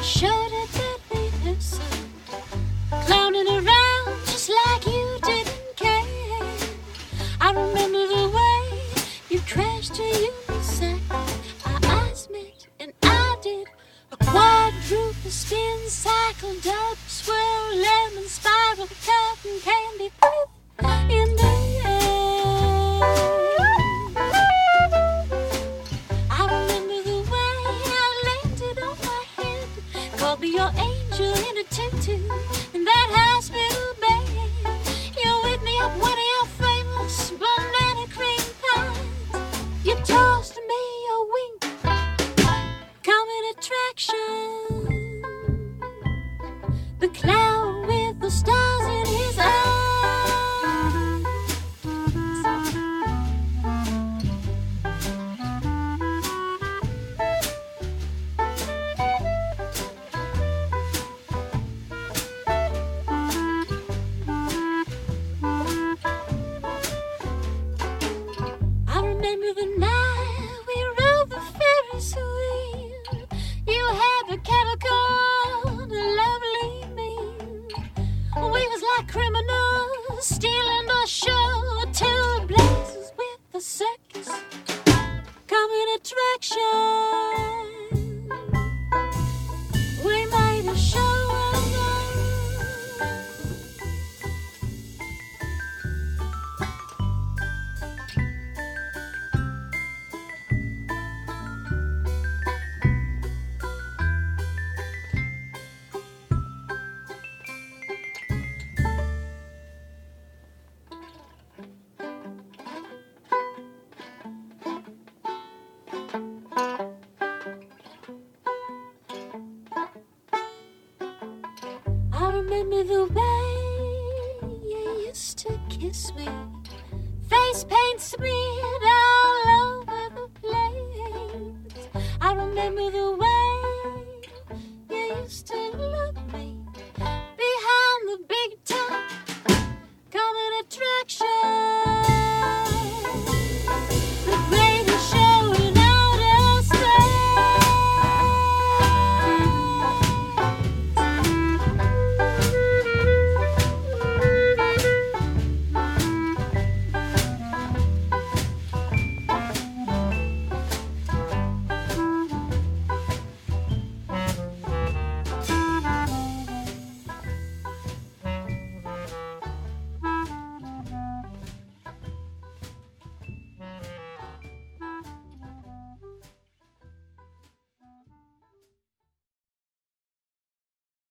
Showed a deadly person, clowning around just like you didn't care. I remember the way you crashed to Unisac. Our eyes met and I did a quadruple spin, cycle, double swirl, lemon spiral, cotton candy flip in the air. I remember the way I landed on my head, called me your angel in a tutu in that hospital bed. You whipped me up one of your famous banana cream pies. You tossed me a wink, coming attraction. The clown with the stars in his eyes. I remember the night we rode the Ferris wheel. You had the kettle corn, a lovely meal. We was like criminals stealing the show, two blazes with the circus coming attraction. We made a show of I remember the way you used to kiss me, face paint smeared all over the place. I remember the way you used to